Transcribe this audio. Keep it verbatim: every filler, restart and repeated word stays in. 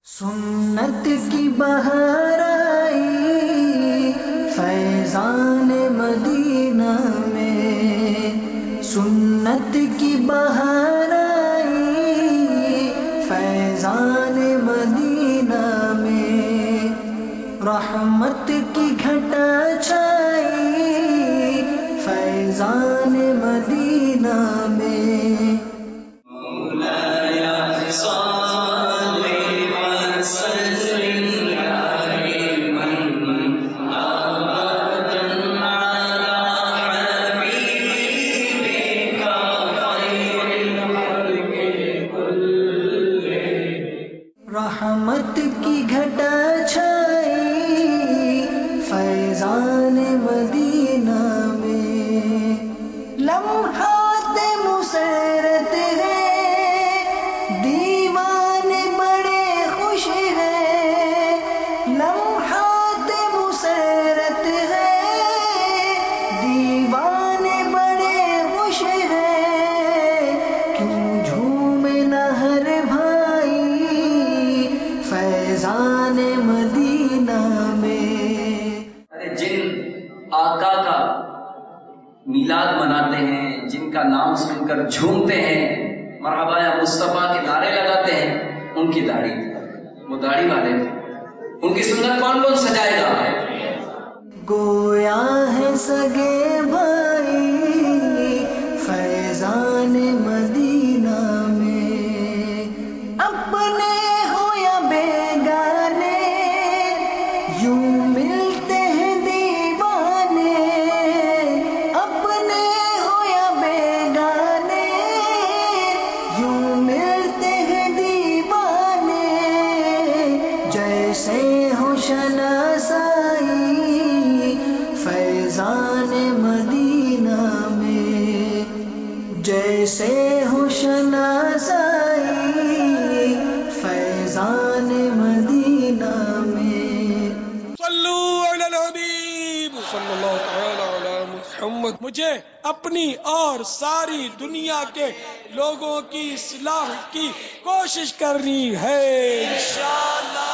سنت کی بہار آئی فیضان مدینہ میں، سنت کی بہار آئی فیضان مدینہ میں، رحمت کی گھٹا چھائی فیضان مدینہ میں۔ رحمت کی گھٹا چھائی فیضان مدینہ میں، لمحات مسرت ہے دیوانے بڑے خوش ہیں، لمحات مسرت ہے دیوانے بڑے خوش ہیں، کیوں جھومے نہ ہر فیضان مدینہ میں۔ جن آقا کا میلاد مناتے ہیں، جن کا نام سن کر جھومتے ہیں، مرحبا یا مصطفیٰ کے نعرے لگاتے ہیں، ان کی داڑھی تھی، وہ داڑھی والے تھے، ان کی سنت کون کون سجائے گا؟ گویا ہے سگے بھائی فیضان مدینہ میں، اپنے یوں ملتے ہیں دیوانے، اپنے ہو یا بیگانے، یوں ملتے ہیں دیوانے، جیسے ہو شناسائی فیضان مدینہ میں، جیسے ہو شناسائی فیضان مدینہ میں۔ صلی اللہ تعالی علی محمد۔ مجھے اپنی اور ساری دنیا کے لوگوں کی اصلاح کی کوشش کرنی ہے انشاءاللہ۔